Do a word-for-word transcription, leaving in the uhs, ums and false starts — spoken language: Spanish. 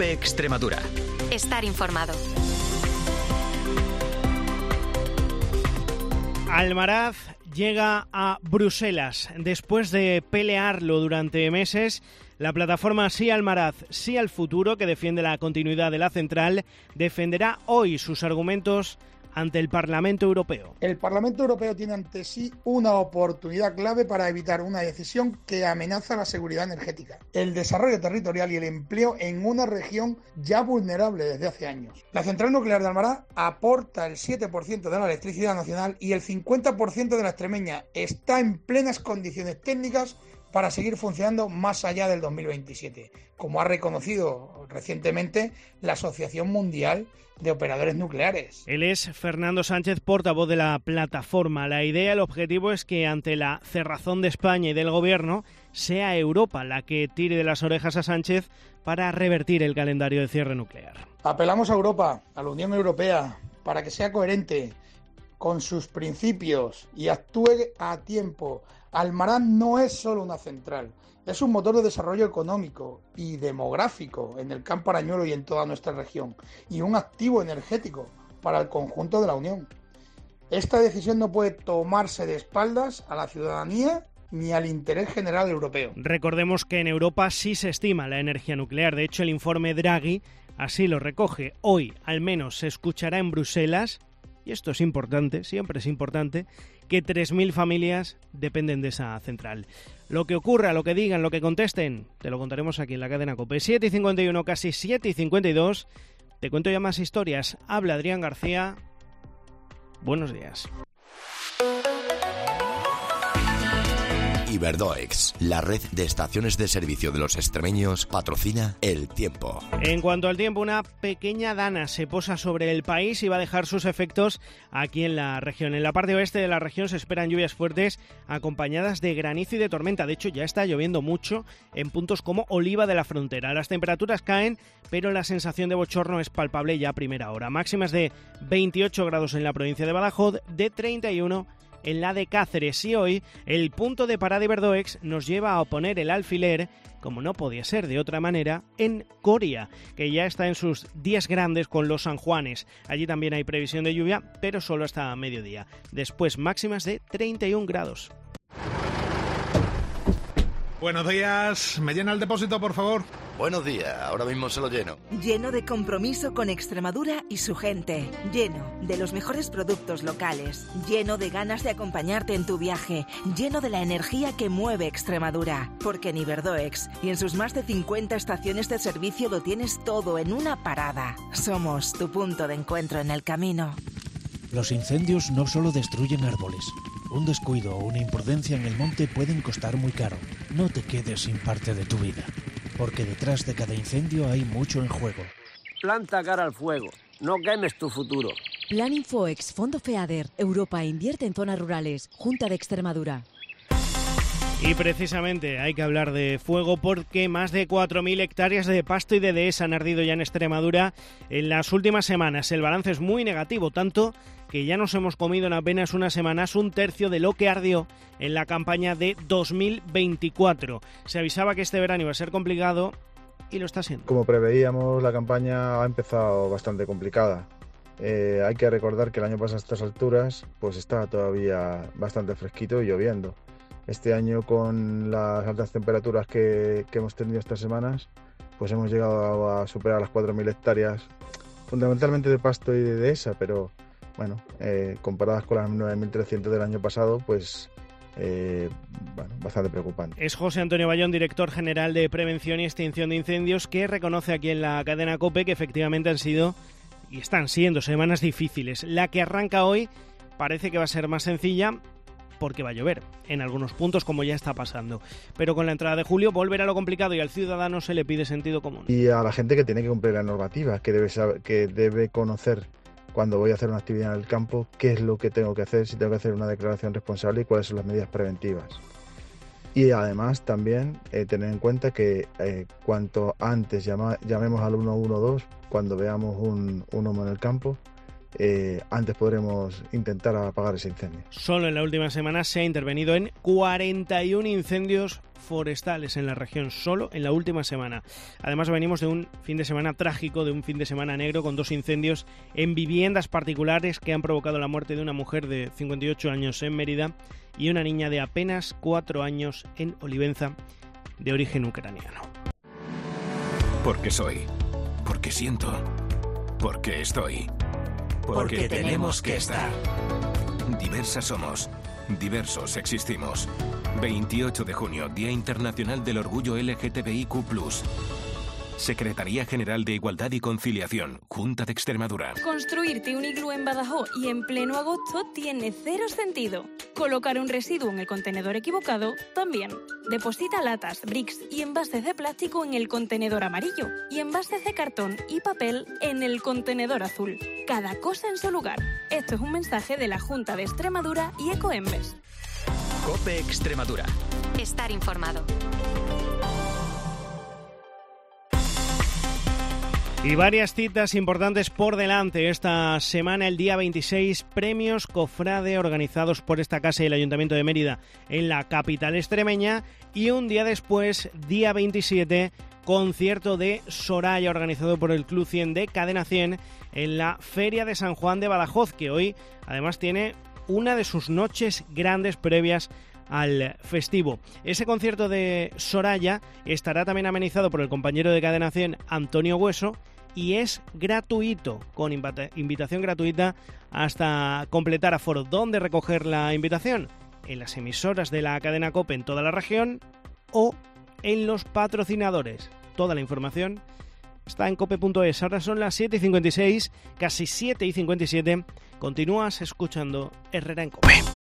COPE Extremadura. Estar informado. Almaraz llega a Bruselas. Después de pelearlo durante meses, la plataforma Sí Almaraz, Sí al Futuro, que defiende la continuidad de la central, defenderá hoy sus argumentos ante el Parlamento Europeo. El Parlamento Europeo tiene ante sí una oportunidad clave para evitar una decisión que amenaza la seguridad energética, el desarrollo territorial y el empleo en una región ya vulnerable desde hace años. La central nuclear de Almaraz aporta el siete por ciento de la electricidad nacional y el cincuenta por ciento de la extremeña. Está en plenas condiciones técnicas para seguir funcionando más allá del dos mil veintisiete, como ha reconocido recientemente la Asociación Mundial de Operadores Nucleares. Él es Fernando Sánchez, portavoz de la plataforma. La idea, el objetivo es que ante la cerrazón de España y del Gobierno, sea Europa la que tire de las orejas a Sánchez para revertir el calendario de cierre nuclear. Apelamos a Europa, a la Unión Europea, para que sea coherente con sus principios y actúe a tiempo. Almaraz no es solo una central, es un motor de desarrollo económico y demográfico en el Campo Arañuelo y en toda nuestra región, y un activo energético para el conjunto de la Unión. Esta decisión no puede tomarse de espaldas a la ciudadanía ni al interés general europeo. Recordemos que en Europa sí se estima la energía nuclear. De hecho, el informe Draghi así lo recoge. Hoy, al menos, se escuchará en Bruselas, y esto es importante, siempre es importante, que tres mil familias dependen de esa central. Lo que ocurra, lo que digan, lo que contesten, te lo contaremos aquí en la cadena COPE. siete y cincuenta y uno, casi siete y cincuenta y dos. Te cuento ya más historias. Habla Adrián García. Buenos días. Iberdoex, la red de estaciones de servicio de los extremeños, patrocina El Tiempo. En cuanto al tiempo, una pequeña dana se posa sobre el país y va a dejar sus efectos aquí en la región. En la parte oeste de la región se esperan lluvias fuertes acompañadas de granizo y de tormenta. De hecho, ya está lloviendo mucho en puntos como Oliva de la Frontera. Las temperaturas caen, pero la sensación de bochorno es palpable ya a primera hora. Máximas de veintiocho grados en la provincia de Badajoz, de treinta y uno en la de Cáceres. Y hoy el punto de parada Iberdoex nos lleva a poner el alfiler, como no podía ser de otra manera, en Coria, que ya está en sus días grandes con los San Juanes. Allí también hay previsión de lluvia, pero solo hasta mediodía. Después máximas de treinta y un grados. Buenos días, ¿me llena el depósito, por favor? Buenos días, ahora mismo se lo lleno. Lleno de compromiso con Extremadura y su gente. Lleno de los mejores productos locales. Lleno de ganas de acompañarte en tu viaje. Lleno de la energía que mueve Extremadura. Porque en Iberdoex y en sus más de cincuenta estaciones de servicio lo tienes todo en una parada. Somos tu punto de encuentro en el camino. Los incendios no solo destruyen árboles. Un descuido o una imprudencia en el monte pueden costar muy caro. No te quedes sin parte de tu vida, porque detrás de cada incendio hay mucho en juego. Planta cara al fuego, no quemes tu futuro. Plan Infoex, Fondo FEADER, Europa invierte en zonas rurales, Junta de Extremadura. Y precisamente hay que hablar de fuego porque más de cuatro mil hectáreas de pasto y de dehesa han ardido ya en Extremadura en las últimas semanas. El balance es muy negativo, tanto que ya nos hemos comido en apenas unas semanas un tercio de lo que ardió en la campaña de dos mil veinticuatro. Se avisaba que este verano iba a ser complicado y lo está siendo. Como preveíamos, la campaña ha empezado bastante complicada. Eh, hay que recordar que el año pasado a estas alturas pues estaba todavía bastante fresquito y lloviendo. Este año, con las altas temperaturas que, que hemos tenido estas semanas, pues hemos llegado a, a superar las cuatro mil hectáreas, fundamentalmente de pasto y de dehesa, pero bueno, eh, comparadas con las nueve mil trescientas del año pasado, pues eh, bueno, bastante preocupante. Es José Antonio Bayón, director general de Prevención y Extinción de Incendios, que reconoce aquí en la cadena COPE que efectivamente han sido y están siendo semanas difíciles. La que arranca hoy parece que va a ser más sencilla, porque va a llover en algunos puntos, como ya está pasando. Pero con la entrada de julio volverá lo complicado y al ciudadano se le pide sentido común. Y a la gente que tiene que cumplir la normativa, que debe saber, que debe conocer cuando voy a hacer una actividad en el campo, qué es lo que tengo que hacer, si tengo que hacer una declaración responsable y cuáles son las medidas preventivas. Y además también eh, tener en cuenta que eh, cuanto antes llama, llamemos al uno uno dos cuando veamos un, un humo en el campo, eh, antes podremos intentar apagar ese incendio. Solo en la última semana se ha intervenido en cuarenta y uno incendios forestales en la región, solo en la última semana. Además venimos de un fin de semana trágico, de un fin de semana negro con dos incendios en viviendas particulares que han provocado la muerte de una mujer de cincuenta y ocho años en Mérida y una niña de apenas cuatro años en Olivenza, de origen ucraniano. Porque soy, porque siento, porque estoy, porque, porque tenemos que estar. Diversas somos, diversos existimos. veintiocho de junio, Día Internacional del Orgullo L G T B I Q plus. Secretaría General de Igualdad y Conciliación, Junta de Extremadura. Construirte un iglú en Badajoz y en pleno agosto tiene cero sentido. Colocar un residuo en el contenedor equivocado, también. Deposita latas, bricks y envases de plástico en el contenedor amarillo y envases de cartón y papel en el contenedor azul. Cada cosa en su lugar. Esto es un mensaje de la Junta de Extremadura y Ecoembes. COPE Extremadura. Estar informado. Y varias citas importantes por delante. Esta semana, el día veintiséis, premios Cofrade organizados por esta casa y el Ayuntamiento de Mérida en la capital extremeña. Y un día después, día veintisiete, concierto de Soraya organizado por el Club cien de Cadena cien en la Feria de San Juan de Badajoz, que hoy además tiene una de sus noches grandes previas al festivo. Ese concierto de Soraya estará también amenizado por el compañero de Cadena cien, Antonio Hueso, y es gratuito, con invitación gratuita hasta completar aforo. ¿Dónde recoger la invitación? En las emisoras de la cadena COPE en toda la región o en los patrocinadores. Toda la información está en cope punto es. Ahora son las siete y cincuenta y seis, casi siete y cincuenta y siete. Continúas escuchando Herrera en COPE.